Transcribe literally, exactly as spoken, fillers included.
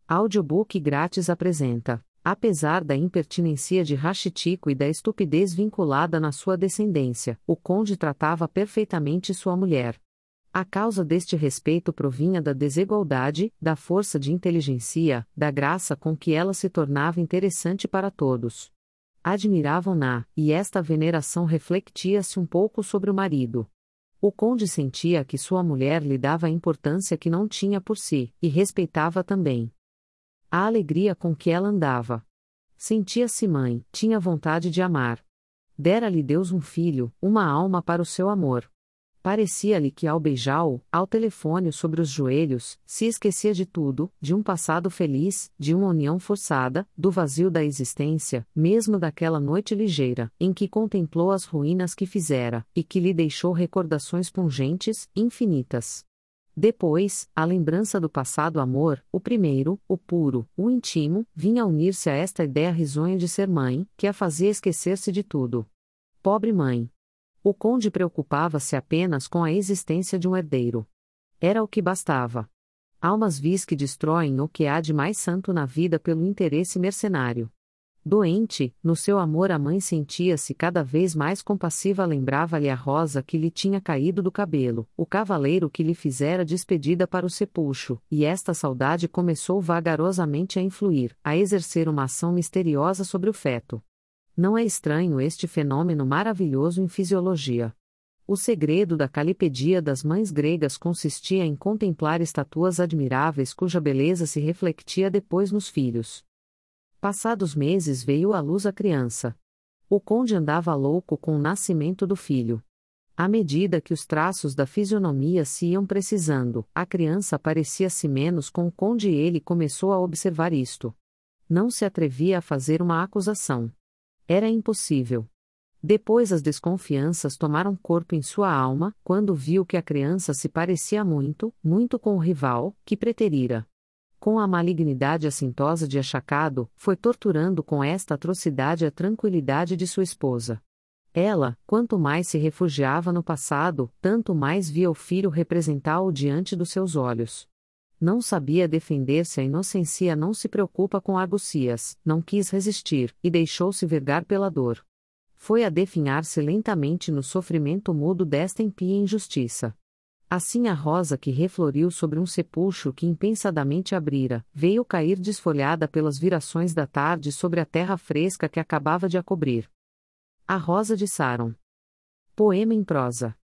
Audiobook grátis apresenta: apesar da impertinência de Rachitico e da estupidez vinculada na sua descendência, o conde tratava perfeitamente sua mulher. A causa deste respeito provinha da desigualdade, da força de inteligência, da graça com que ela se tornava interessante para todos. Admiravam-na, e esta veneração refletia-se um pouco sobre o marido. O conde sentia que sua mulher lhe dava a importância que não tinha por si, e respeitava também a alegria com que ela andava. Sentia-se mãe, tinha vontade de amar. Dera-lhe Deus um filho, uma alma para o seu amor. Parecia-lhe que ao beijá-o, ao telefone sobre os joelhos, se esquecia de tudo, de um passado feliz, de uma união forçada, do vazio da existência, mesmo daquela noite ligeira, em que contemplou as ruínas que fizera, e que lhe deixou recordações pungentes, infinitas. Depois, a lembrança do passado amor, o primeiro, o puro, o íntimo, vinha unir-se a esta ideia risonha de ser mãe, que a fazia esquecer-se de tudo. Pobre mãe! O conde preocupava-se apenas com a existência de um herdeiro. Era o que bastava. Almas vis que destroem o que há de mais santo na vida pelo interesse mercenário. Doente, no seu amor a mãe sentia-se cada vez mais compassiva. Lembrava-lhe a rosa que lhe tinha caído do cabelo, o cavaleiro que lhe fizera despedida para o sepulcro, e esta saudade começou vagarosamente a influir, a exercer uma ação misteriosa sobre o feto. Não é estranho este fenômeno maravilhoso em fisiologia. O segredo da calipedia das mães gregas consistia em contemplar estatuas admiráveis cuja beleza se refletia depois nos filhos. Passados meses veio à luz a criança. O conde andava louco com o nascimento do filho. À medida que os traços da fisionomia se iam precisando, a criança parecia-se menos com o conde e ele começou a observar isto. Não se atrevia a fazer uma acusação. Era impossível. Depois as desconfianças tomaram corpo em sua alma, quando viu que a criança se parecia muito, muito com o rival, que preterira. Com a malignidade assintosa de achacado, foi torturando com esta atrocidade a tranquilidade de sua esposa. Ela, quanto mais se refugiava no passado, tanto mais via o filho representá-o diante dos seus olhos. Não sabia defender-se. A inocência não se preocupa com argucias, não quis resistir, e deixou-se vergar pela dor. Foi a definhar-se lentamente no sofrimento mudo desta impia injustiça. Assim a rosa que refloriu sobre um sepulcro que impensadamente abrira, veio cair desfolhada pelas virações da tarde sobre a terra fresca que acabava de a cobrir. A Rosa de Saron. Poema em prosa.